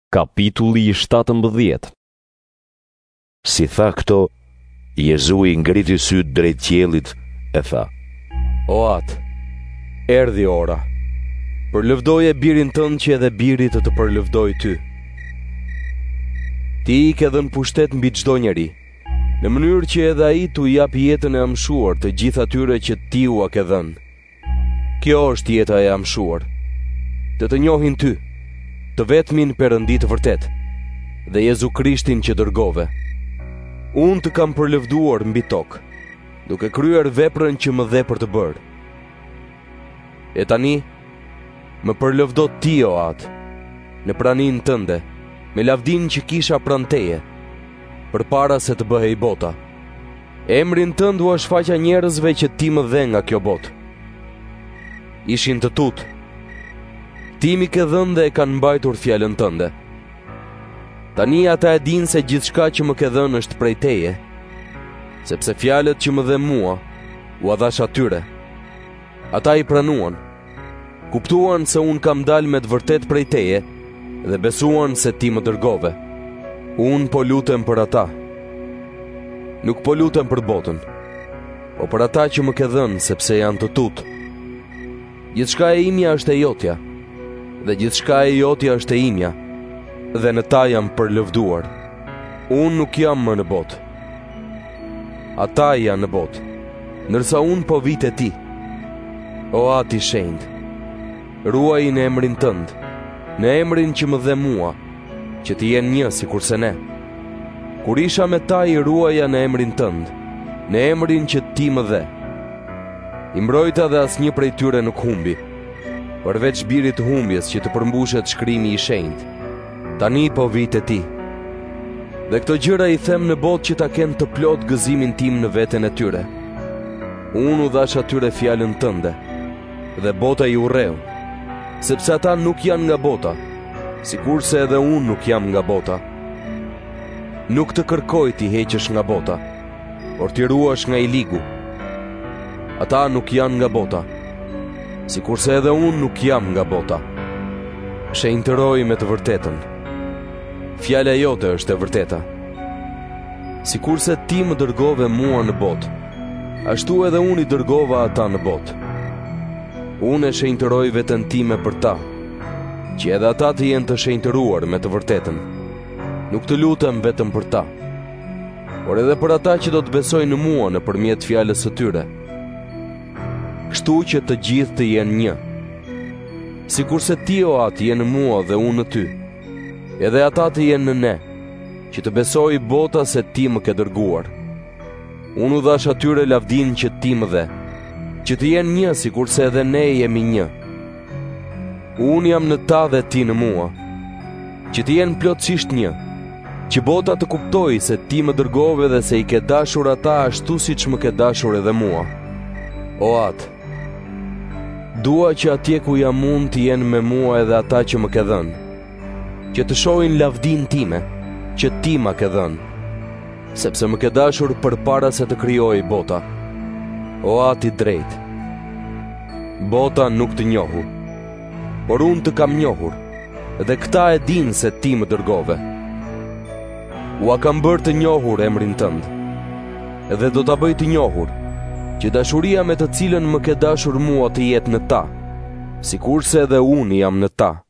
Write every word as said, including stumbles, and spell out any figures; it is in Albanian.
Kapitulli shtatëmbëdhjetë. Si tha këto, Jezu i ngriti sytë drejt qiellit e tha: O atë, erdhi ora. Përlëvdoje birin tënd që edhe biri të të përlëvdoj ty. Ti i ke dhënë pushtet mbi çdo njeri, në mënyrë që edhe ai t'u jap jetën e amshuar të gjithë atyre që ti u a ke dhënë. Kjo është jeta e amshuar, të të njohin ty, të vetmin Perëndi të vërtet, dhe Jezu Krishtin që dërgove. Unë të kam përlëvduar mbi tokë, duke kryer veprën që më dhe për të bërë. E tani, më përlëvdo ti o atë, në pranin tënde, me lavdin që kisha pranë teje, përpara se të bëhej bota. Emrin tënd u shfaqa njerëzve që ti më dhe nga kjo botë. Ishin të tutë. Ti mi ke dhënë dhe e kanë mbajtur fjalën tënde. Tani ata e dinë se gjithçka që më ke dhënë është prej teje, sepse fjalët që më dhe mua u dhash atyre. Ata i pranuan, kuptuan se unë kam dalë me të vërtet prej teje dhe besuan se ti më dërgove. Unë po lutem për ata. Nuk po lutem për botën, po për ata që më ke dhënë, sepse janë të tutë. Gjithçka e imja është e jotja, dhe gjithçka e jotja është e imja, dhe në ta jam përlëvduar. Unë nuk jam më në botë. Ata janë në botë, ndërsa unë po vi te ti. O Ati i shenjtë, ruaj në emrin tënd, në emrin që më dhe mua, që të jenë një sikurse ne. Kur isha me ta i ruaja në emrin tënd, në emrin që ti më dhe. I mbrojta dhe asnjë prej tyre nuk humbi, përveç birit të humbjes që të përmbushet shkrimi i shenjtë. Tani po vi te ti. Dhe këto gjëra i them në botë që ta kenë të plot gëzimin tim në veten e tyre. Unë u dhash atyre fjalën tënde, dhe bota i urreu, sepse ata nuk janë nga bota, sikurse edhe unë nuk jam nga bota. Nuk të kërkoj ti heqësh nga bota, por ti ruash nga i ligu. Ata nuk janë nga bota, sikurse edhe unë nuk jam nga bota. Shenjtëroj me të vërtetën. Fjala jote është e vërteta. Sikurse ti më dërgove mua në botë, ashtu edhe unë i dërgova ata në botë. Unë e shenjtëroj veten time për ta, që edhe ata të jenë të shenjtëruar me të vërtetën. Nuk të lutem vetëm për ta, por edhe për ata që do të besojnë në mua nëpërmjet fjalës së tyre. Kështu që të gjithë të jenë një. Sikurse ti o Ati je në mua dhe unë në ty, edhe ata të jenë në ne, që të besojë bota se ti më ke dërguar. Unë u dhash atyre lavdin që ti më dhe, që të jenë një sikurse edhe ne jemi një. Unë jam në ta dhe ti në mua, që të jenë plotësisht një, që bota të kuptojë se ti më dërgove dhe se i ke dashur ata ashtu siç më ke dashur edhe mua. O Atë, dua që atje ku jam unë të jenë me mua edhe ata që më ke dhënë, që të shohin lavdin time, që ti ma ke dhënë, sepse më ke dashur përpara se të krijojë bota. O Ati i drejtë, bota nuk të njohur, por unë të kam njohur, dhe këta e dinë se ti më dërgove. Ua kam bërë të njohur emrin tënd, dhe do ta bëj të njohur, që dashuria me të cilën më ke dashur mua të jetë në ta, sikurse edhe unë jam në ta.